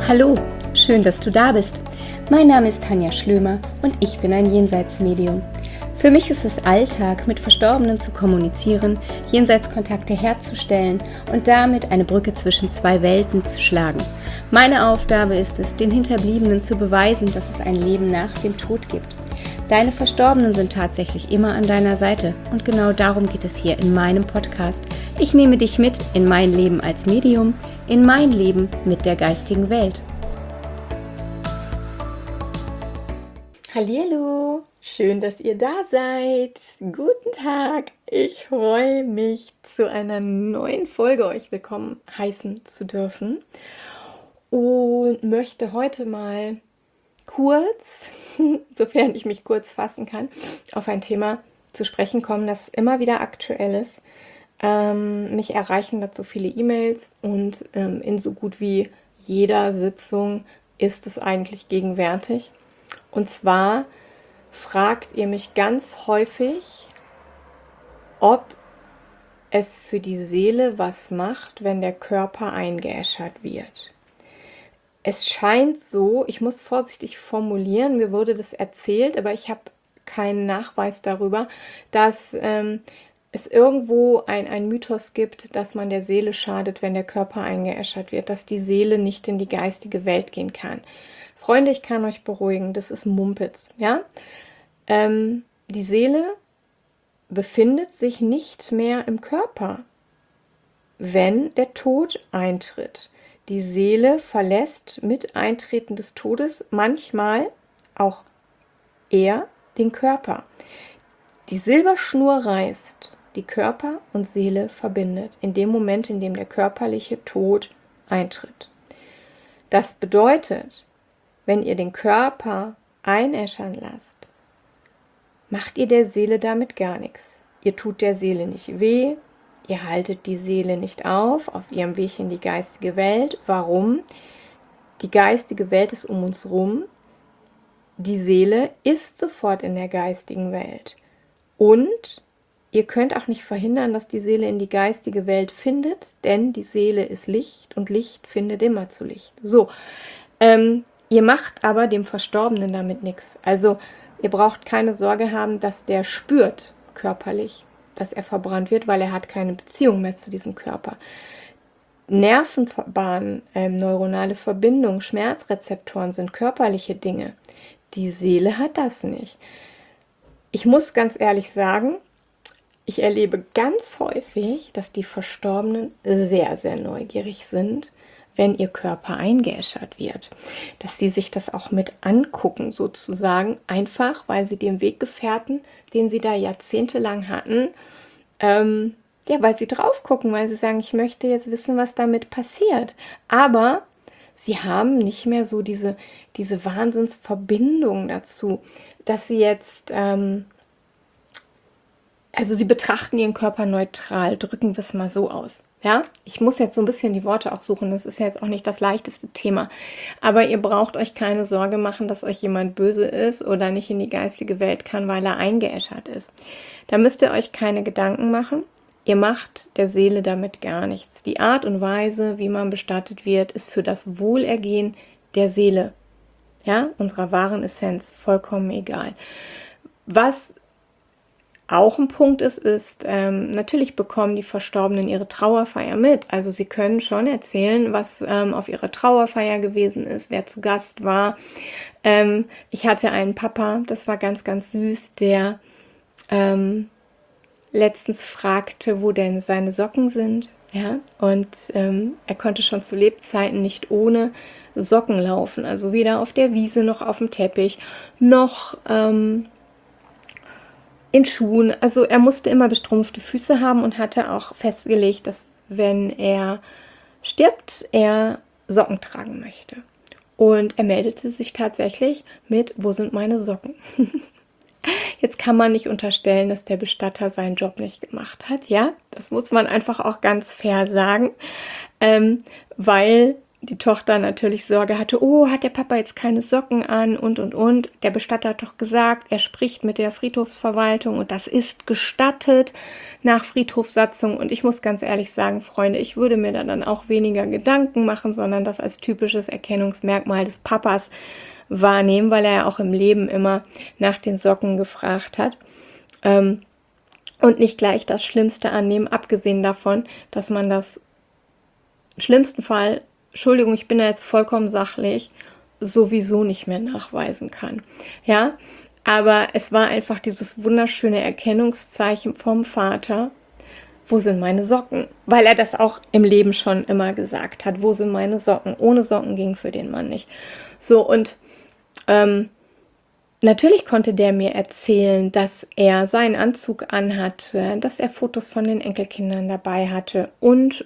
Hallo, schön, dass du da bist. Mein Name ist Tanja Schlömer und ich bin ein Jenseitsmedium. Für mich ist es Alltag, mit Verstorbenen zu kommunizieren, Jenseitskontakte herzustellen und damit eine Brücke zwischen zwei Welten zu schlagen. Meine Aufgabe ist es, den Hinterbliebenen zu beweisen, dass es ein Leben nach dem Tod gibt. Deine Verstorbenen sind tatsächlich immer an deiner Seite und genau darum geht es hier in meinem Podcast. Ich nehme dich mit in mein Leben als Medium, in mein Leben mit der geistigen Welt. Hallihallo, schön, dass ihr da seid. Guten Tag, ich freue mich, zu einer neuen Folge euch willkommen heißen zu dürfen und möchte heute mal kurz, sofern ich mich kurz fassen kann, auf ein Thema zu sprechen kommen, das immer wieder aktuell ist. Mich erreichen dazu viele E-Mails und in so gut wie jeder Sitzung ist es eigentlich gegenwärtig. Und zwar fragt ihr mich ganz häufig, ob es für die Seele was macht, wenn der Körper eingeäschert wird. Es scheint so, ich muss vorsichtig formulieren, mir wurde das erzählt, aber ich habe keinen Nachweis darüber, dass es irgendwo ein Mythos gibt, dass man der Seele schadet, wenn der Körper eingeäschert wird, dass die Seele nicht in die geistige Welt gehen kann. Freunde, ich kann euch beruhigen, das ist Mumpitz. Ja? Die Seele befindet sich nicht mehr im Körper, wenn der Tod eintritt. Die Seele verlässt mit Eintreten des Todes manchmal auch eher den Körper. Die Silberschnur reißt, die Körper und Seele verbindet, in dem Moment, in dem der körperliche Tod eintritt. Das bedeutet, wenn ihr den Körper einäschern lasst, macht ihr der Seele damit gar nichts. Ihr tut der Seele nicht weh, ihr haltet die Seele nicht auf ihrem Weg in die geistige Welt. Warum? Die geistige Welt ist um uns rum. Die Seele ist sofort in der geistigen Welt. Und ihr könnt auch nicht verhindern, dass die Seele in die geistige Welt findet, denn die Seele ist Licht und Licht findet immer zu Licht. So, ihr macht aber dem Verstorbenen damit nichts. Also ihr braucht keine Sorge haben, dass der spürt körperlich, dass er verbrannt wird, weil er hat keine Beziehung mehr zu diesem Körper. Nervenbahnen, neuronale Verbindungen, Schmerzrezeptoren sind körperliche Dinge. Die Seele hat das nicht. Ich muss ganz ehrlich sagen, ich erlebe ganz häufig, dass die Verstorbenen sehr, sehr neugierig sind, wenn ihr Körper eingeäschert wird. Dass sie sich das auch mit angucken, sozusagen, einfach, weil sie den Weggefährten, den sie da jahrzehntelang hatten, weil sie drauf gucken, weil sie sagen, ich möchte jetzt wissen, was damit passiert. Aber sie haben nicht mehr so diese Wahnsinnsverbindung dazu, dass sie jetzt, sie betrachten ihren Körper neutral, drücken wir es mal so aus. Ja, ich muss jetzt so ein bisschen die Worte auch suchen, das ist jetzt auch nicht das leichteste Thema, aber ihr braucht euch keine Sorge machen, dass euch jemand böse ist oder nicht in die geistige Welt kann, weil er eingeäschert ist. Da müsst ihr euch keine Gedanken machen, ihr macht der Seele damit gar nichts. Die Art und Weise, wie man bestattet wird, ist für das Wohlergehen der Seele, ja, unserer wahren Essenz, vollkommen egal. Was auch ein Punkt ist, natürlich bekommen die Verstorbenen ihre Trauerfeier mit. Also sie können schon erzählen, was auf ihrer Trauerfeier gewesen ist, wer zu Gast war. Ich hatte einen Papa, das war ganz, ganz süß, der letztens fragte, wo denn seine Socken sind. Ja? Und er konnte schon zu Lebzeiten nicht ohne Socken laufen. Also weder auf der Wiese noch auf dem Teppich, noch in Schuhen, also er musste immer bestrumpfte Füße haben und hatte auch festgelegt, dass wenn er stirbt, er Socken tragen möchte. Und er meldete sich tatsächlich mit, wo sind meine Socken? Jetzt kann man nicht unterstellen, dass der Bestatter seinen Job nicht gemacht hat, ja, das muss man einfach auch ganz fair sagen, weil die Tochter natürlich Sorge hatte, oh, hat der Papa jetzt keine Socken an und. Der Bestatter hat doch gesagt, er spricht mit der Friedhofsverwaltung und das ist gestattet nach Friedhofssatzung. Und ich muss ganz ehrlich sagen, Freunde, ich würde mir dann auch weniger Gedanken machen, sondern das als typisches Erkennungsmerkmal des Papas wahrnehmen, weil er ja auch im Leben immer nach den Socken gefragt hat. Und nicht gleich das Schlimmste annehmen, abgesehen davon, dass man das im schlimmsten Fall, Entschuldigung, ich bin da jetzt vollkommen sachlich, sowieso nicht mehr nachweisen kann. Ja, aber es war einfach dieses wunderschöne Erkennungszeichen vom Vater. Wo sind meine Socken? Weil er das auch im Leben schon immer gesagt hat. Wo sind meine Socken? Ohne Socken ging für den Mann nicht. So, und natürlich konnte der mir erzählen, dass er seinen Anzug anhatte, dass er Fotos von den Enkelkindern dabei hatte und.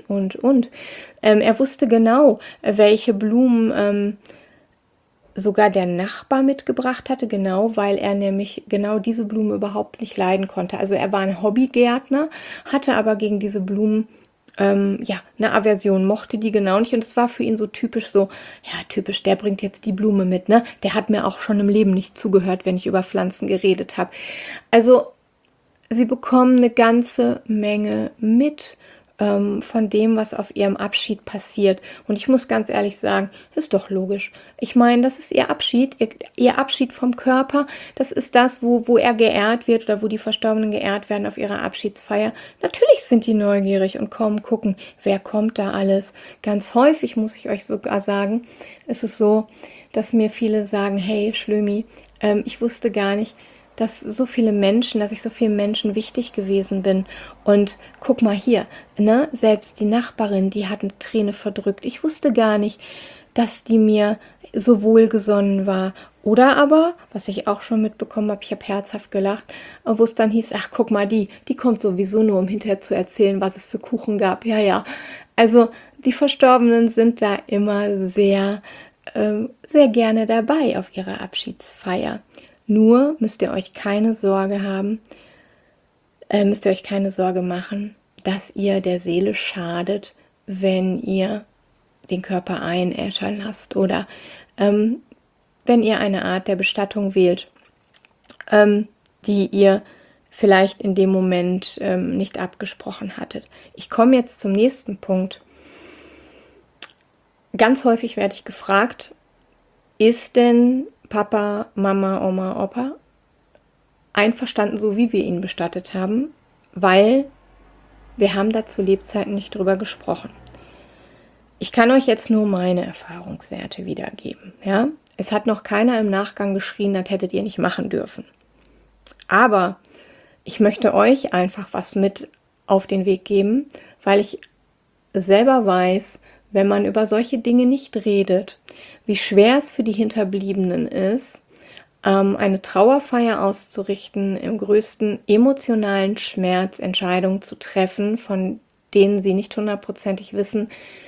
Er wusste genau, welche Blumen sogar der Nachbar mitgebracht hatte, genau, weil er nämlich genau diese Blumen überhaupt nicht leiden konnte. Also er war ein Hobbygärtner, hatte aber gegen diese Blumen eine Aversion, mochte die genau nicht und es war für ihn so typisch, typisch, der bringt jetzt die Blume mit, ne? Der hat mir auch schon im Leben nicht zugehört, wenn ich über Pflanzen geredet habe. Also sie bekommen eine ganze Menge mit von dem, was auf ihrem Abschied passiert. Und ich muss ganz ehrlich sagen, ist doch logisch. Ich meine, das ist ihr Abschied, ihr Abschied vom Körper. Das ist das, wo er geehrt wird oder wo die Verstorbenen geehrt werden auf ihrer Abschiedsfeier. Natürlich sind die neugierig und kommen gucken, wer kommt da alles. Ganz häufig, muss ich euch sogar sagen, ist es so, dass mir viele sagen, hey Schlömi, ich wusste gar nicht, dass ich so vielen Menschen wichtig gewesen bin. Und guck mal hier, ne? Selbst die Nachbarin, die hat eine Träne verdrückt. Ich wusste gar nicht, dass die mir so wohlgesonnen war. Oder aber, was ich auch schon mitbekommen habe, ich habe herzhaft gelacht, wo es dann hieß, ach guck mal, die kommt sowieso nur, um hinterher zu erzählen, was es für Kuchen gab. Ja. Also die Verstorbenen sind da immer sehr, sehr gerne dabei auf ihrer Abschiedsfeier. Nur müsst ihr euch keine Sorge machen, dass ihr der Seele schadet, wenn ihr den Körper einäschern lasst oder wenn ihr eine Art der Bestattung wählt, die ihr vielleicht in dem Moment nicht abgesprochen hattet. Ich komme jetzt zum nächsten Punkt. Ganz häufig werde ich gefragt, ist denn Papa, Mama, Oma, Opa einverstanden, so wie wir ihn bestattet haben, weil wir haben da zu Lebzeiten nicht drüber gesprochen. Ich kann euch jetzt nur meine Erfahrungswerte wiedergeben. Ja? Es hat noch keiner im Nachgang geschrien, das hättet ihr nicht machen dürfen. Aber ich möchte euch einfach was mit auf den Weg geben, weil ich selber weiß, wenn man über solche Dinge nicht redet, wie schwer es für die Hinterbliebenen ist, eine Trauerfeier auszurichten, im größten emotionalen Schmerz Entscheidungen zu treffen, von denen sie nicht hundertprozentig wissen,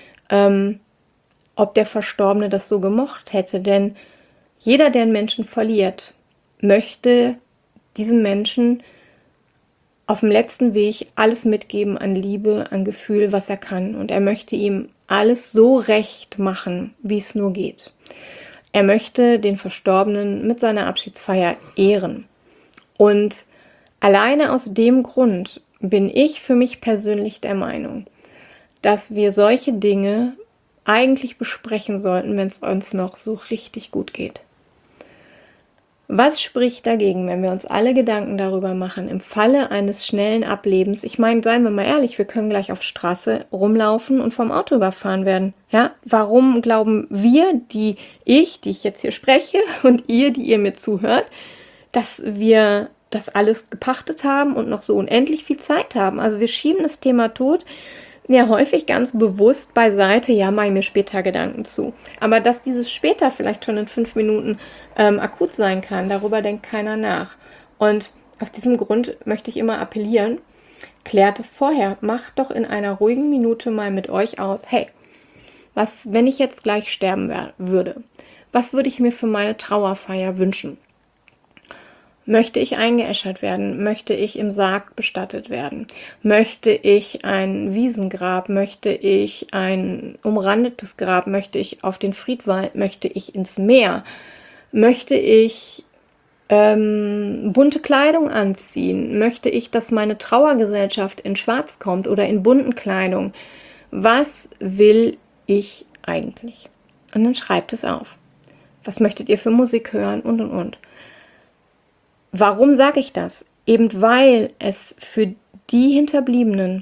ob der Verstorbene das so gemocht hätte. Denn jeder, der einen Menschen verliert, möchte diesem Menschen auf dem letzten Weg alles mitgeben an Liebe, an Gefühl, was er kann. Und er möchte ihm alles so recht machen, wie es nur geht. Er möchte den Verstorbenen mit seiner Abschiedsfeier ehren. Und alleine aus dem Grund bin ich für mich persönlich der Meinung, dass wir solche Dinge eigentlich besprechen sollten, wenn es uns noch so richtig gut geht. Was spricht dagegen, wenn wir uns alle Gedanken darüber machen, im Falle eines schnellen Ablebens, ich meine, seien wir mal ehrlich, wir können gleich auf Straße rumlaufen und vom Auto überfahren werden. Ja? Warum glauben wir, die ich jetzt hier spreche und ihr, die ihr mir zuhört, dass wir das alles gepachtet haben und noch so unendlich viel Zeit haben? Also wir schieben das Thema Tod ja häufig ganz bewusst beiseite, ja, mache ich mir später Gedanken zu. Aber dass dieses später vielleicht schon in 5 Minuten akut sein kann, darüber denkt keiner nach. Und aus diesem Grund möchte ich immer appellieren, klärt es vorher. Macht doch in einer ruhigen Minute mal mit euch aus, hey, was, wenn ich jetzt gleich sterben würde? Was würde ich mir für meine Trauerfeier wünschen? Möchte ich eingeäschert werden? Möchte ich im Sarg bestattet werden? Möchte ich ein Wiesengrab? Möchte ich ein umrandetes Grab? Möchte ich auf den Friedwald? Möchte ich ins Meer? Möchte ich bunte Kleidung anziehen? Möchte ich, dass meine Trauergesellschaft in Schwarz kommt oder in bunten Kleidung? Was will ich eigentlich? Und dann schreibt es auf. Was möchtet ihr für Musik hören? Und. Warum sage ich das? Eben weil es für die Hinterbliebenen,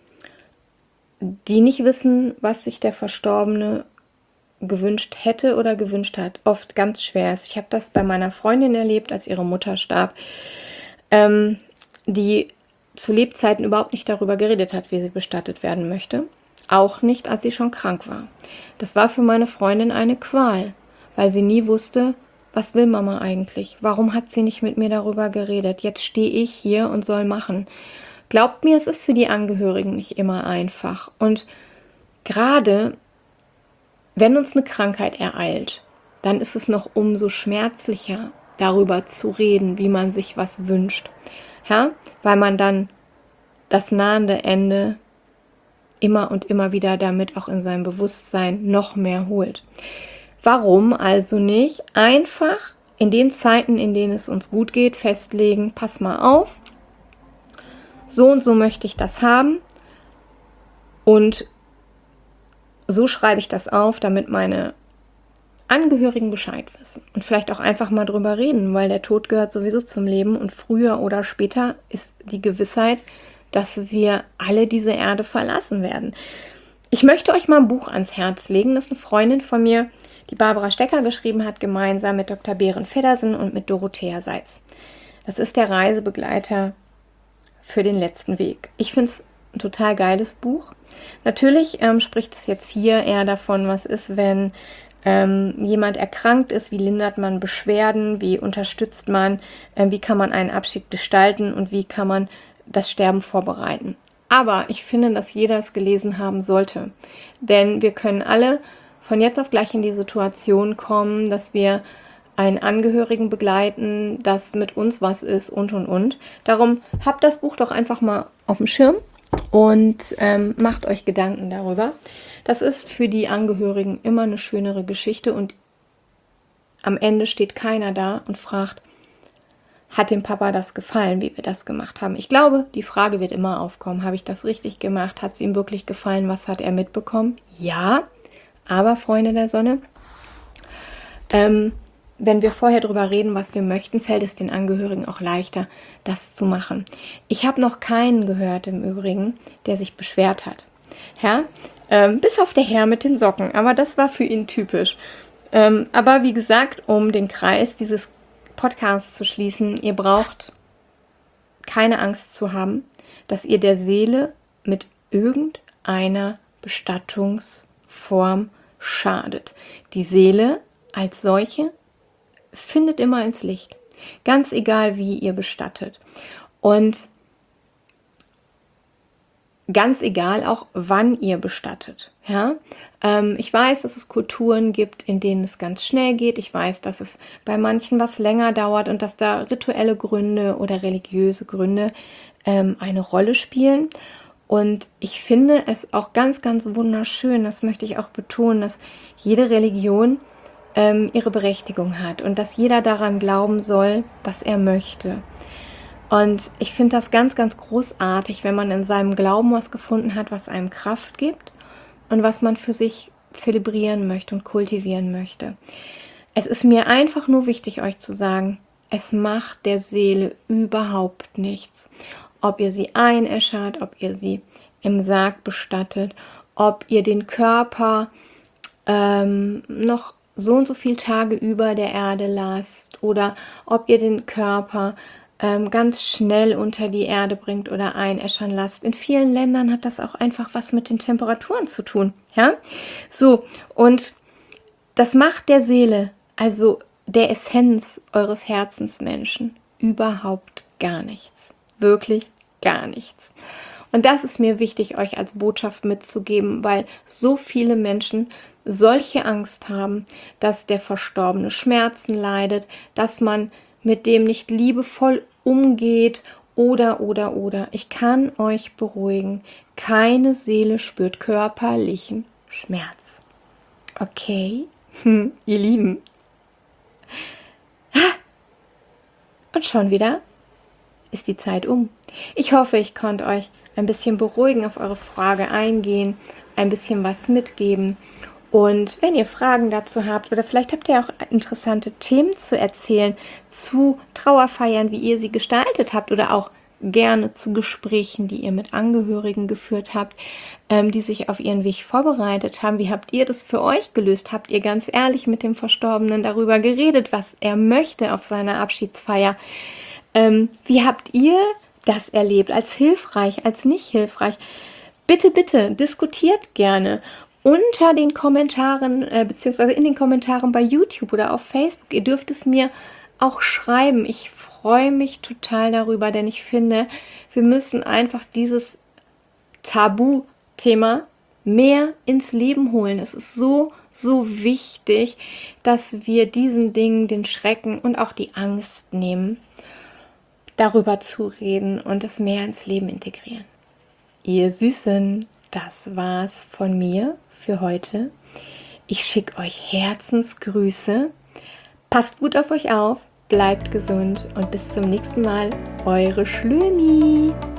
die nicht wissen, was sich der Verstorbene gewünscht hätte oder gewünscht hat, oft ganz schwer ist. Ich habe das bei meiner Freundin erlebt, als ihre Mutter starb, die zu Lebzeiten überhaupt nicht darüber geredet hat, wie sie bestattet werden möchte. Auch nicht, als sie schon krank war. Das war für meine Freundin eine Qual, weil sie nie wusste, was will Mama eigentlich? Warum hat sie nicht mit mir darüber geredet? Jetzt stehe ich hier und soll machen. Glaubt mir, es ist für die Angehörigen nicht immer einfach. Und gerade wenn uns eine Krankheit ereilt, dann ist es noch umso schmerzlicher, darüber zu reden, wie man sich was wünscht. Ja? Weil man dann das nahende Ende immer und immer wieder damit auch in seinem Bewusstsein noch mehr holt. Warum also nicht einfach in den Zeiten, in denen es uns gut geht, festlegen, pass mal auf, so und so möchte ich das haben und so schreibe ich das auf, damit meine Angehörigen Bescheid wissen und vielleicht auch einfach mal drüber reden, weil der Tod gehört sowieso zum Leben und früher oder später ist die Gewissheit, dass wir alle diese Erde verlassen werden. Ich möchte euch mal ein Buch ans Herz legen, das eine Freundin von mir, die Barbara Stecker, geschrieben hat, gemeinsam mit Dr. Behren Feddersen und mit Dorothea Seitz. Das ist der Reisebegleiter für den letzten Weg. Ich finde es ein total geiles Buch. Natürlich spricht es jetzt hier eher davon, was ist, wenn jemand erkrankt ist, wie lindert man Beschwerden, wie unterstützt man, wie kann man einen Abschied gestalten und wie kann man das Sterben vorbereiten. Aber ich finde, dass jeder es gelesen haben sollte, denn wir können alle von jetzt auf gleich in die Situation kommen, dass wir einen Angehörigen begleiten, dass mit uns was ist und. Darum habt das Buch doch einfach mal auf dem Schirm und macht euch Gedanken darüber. Das ist für die Angehörigen immer eine schönere Geschichte und am Ende steht keiner da und fragt, hat dem Papa das gefallen, wie wir das gemacht haben? Ich glaube, die Frage wird immer aufkommen, habe ich das richtig gemacht? Hat es ihm wirklich gefallen? Was hat er mitbekommen? Ja, aber Freunde der Sonne, wenn wir vorher drüber reden, was wir möchten, fällt es den Angehörigen auch leichter, das zu machen. Ich habe noch keinen gehört im Übrigen, der sich beschwert hat. Ja? Bis auf der Herr mit den Socken, aber das war für ihn typisch. Aber wie gesagt, um den Kreis dieses Podcasts zu schließen, ihr braucht keine Angst zu haben, dass ihr der Seele mit irgendeiner Bestattungsform schadet. Die Seele als solche findet immer ins Licht. Ganz egal, wie ihr bestattet. Und ganz egal auch, wann ihr bestattet. Ja? Ich weiß, dass es Kulturen gibt, in denen es ganz schnell geht. Ich weiß, dass es bei manchen was länger dauert und dass da rituelle Gründe oder religiöse Gründe eine Rolle spielen. Und ich finde es auch ganz, ganz wunderschön, das möchte ich auch betonen, dass jede Religion ihre Berechtigung hat und dass jeder daran glauben soll, was er möchte. Und ich finde das ganz, ganz großartig, wenn man in seinem Glauben was gefunden hat, was einem Kraft gibt und was man für sich zelebrieren möchte und kultivieren möchte. Es ist mir einfach nur wichtig, euch zu sagen, es macht der Seele überhaupt nichts. Ob ihr sie einäschert, ob ihr sie im Sarg bestattet, ob ihr den Körper noch so und so viele Tage über der Erde lasst oder ob ihr den Körper ganz schnell unter die Erde bringt oder einäschern lasst. In vielen Ländern hat das auch einfach was mit den Temperaturen zu tun. Ja? So, und das macht der Seele, also der Essenz eures Herzensmenschen, überhaupt gar nichts. Wirklich gar nichts. Und das ist mir wichtig, euch als Botschaft mitzugeben, weil so viele Menschen solche Angst haben, dass der Verstorbene Schmerzen leidet, dass man mit dem nicht liebevoll umgeht oder. Ich kann euch beruhigen, keine Seele spürt körperlichen Schmerz. Okay, ihr Lieben. Und schon wieder ist die Zeit um. Ich hoffe, ich konnte euch ein bisschen beruhigen, auf eure Frage eingehen, ein bisschen was mitgeben. Und wenn ihr Fragen dazu habt oder vielleicht habt ihr auch interessante Themen zu erzählen zu Trauerfeiern, wie ihr sie gestaltet habt oder auch gerne zu Gesprächen, die ihr mit Angehörigen geführt habt, die sich auf ihren Weg vorbereitet haben. Wie habt ihr das für euch gelöst? Habt ihr ganz ehrlich mit dem Verstorbenen darüber geredet, was er möchte auf seiner Abschiedsfeier? Wie habt ihr das erlebt? Als hilfreich, als nicht hilfreich? Bitte, bitte, diskutiert gerne unter den Kommentaren, beziehungsweise in den Kommentaren bei YouTube oder auf Facebook. Ihr dürft es mir auch schreiben. Ich freue mich total darüber, denn ich finde, wir müssen einfach dieses Tabuthema mehr ins Leben holen. Es ist so wichtig, dass wir diesen Dingen den Schrecken und auch die Angst nehmen, darüber zu reden und es mehr ins Leben integrieren. Ihr Süßen, das war's von mir für heute. Ich schicke euch Herzensgrüße. Passt gut auf euch auf, bleibt gesund und bis zum nächsten Mal. Eure Schlömi.